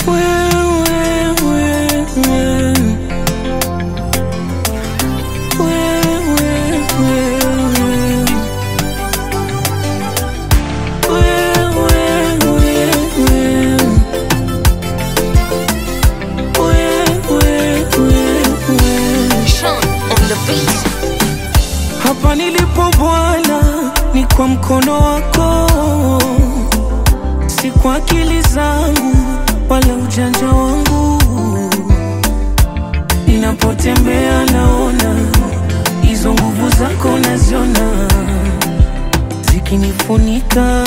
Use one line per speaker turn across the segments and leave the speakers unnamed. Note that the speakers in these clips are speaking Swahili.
Hapa nilipo Bwana ni kwa mkono wako, si kwa akili zangu wala ujanja wangu. Ninapotembea naona hizo nguvu zako, naziona zikinifunika.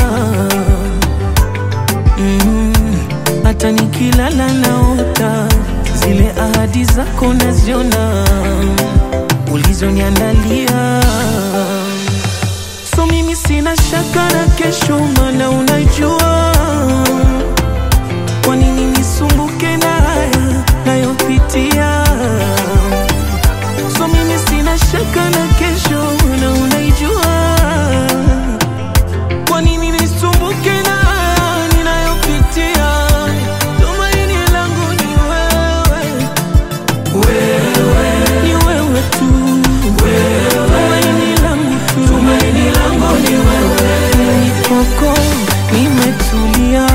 Hata nikilala naota zile ahadi zako, naziona ulizoniandalia. So mimi sina shaka na kesho, maana unajua. Kwa nini nisumbuke na haya nayopitia? So mimi sina shaka na kesho, maana unajua. Kwa nini nisumbuke na haya ninayopitia? Tumaini langu ni wewe, wewe, ni wewe tu. Tumaini langu ni wewe, ni kwako nimetulia.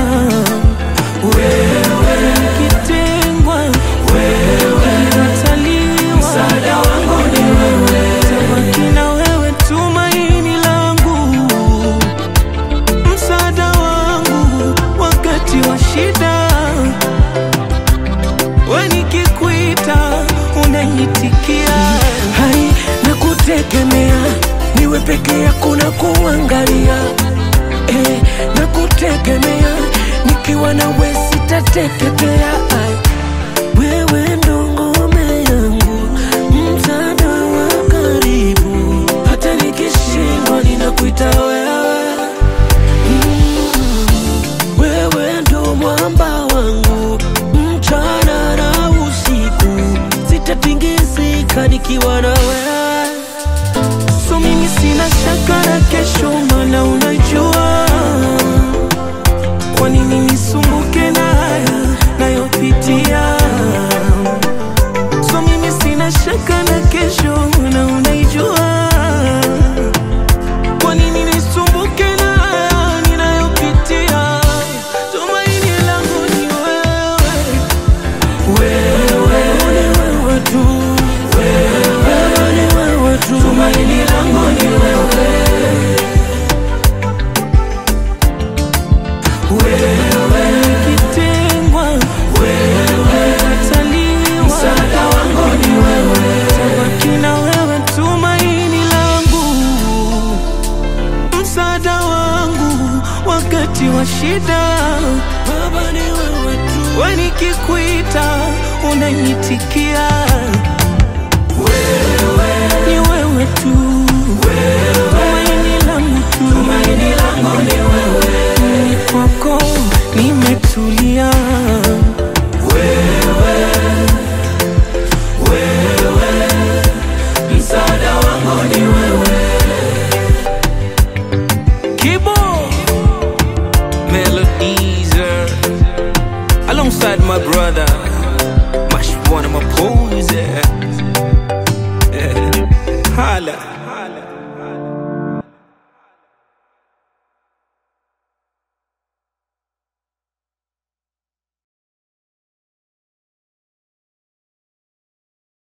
Wewe kitengwa, wewe nataliwa, msaada wangu ni wewe, tabaki na wewe. Tumaini langu, msaada wangu wakati wa shida. Wewe nikikuita unanitikia.
Hai, nakutegemea, niwe peke yako na kuangalia. Nakutegemea, nikiwa nawe sitateketea. Wewe ndo ngome yangu, msaada wa karibu. Hata nikishindwa ninakuita wewe. Wewe ndo mwamba wangu, mchana na usiku. Sitatingizika nikiwa na wewe.
So mimi sina shaka na kesho, maana unajua. Kwa nini nisumbuke na haya nayopitia? So mimi sina shaka na kesho, maana unajua. Kwa nini nisumbuke na haya ninayopitia? Tumaini langu ni wewe, wewe, ni wewe tu. Tumaini langu ni wewe, wewe kitengwa, wewe nataliwa, msaada wangu ni wewe, tabaki na wewe. Tumaini langu, msaada wangu wakati wa shida.
Baba ni wewe tu,
wewe nikikuita unanitikia. Ni wewe tu, tumaini langu tu.
tumaini langu ni wewe,
Ni kwako nimetulia.
wewe, wewe, msaada wangu ni wewe.
Kibo Melodies alongside my brother Mash, one of my pose. Holla.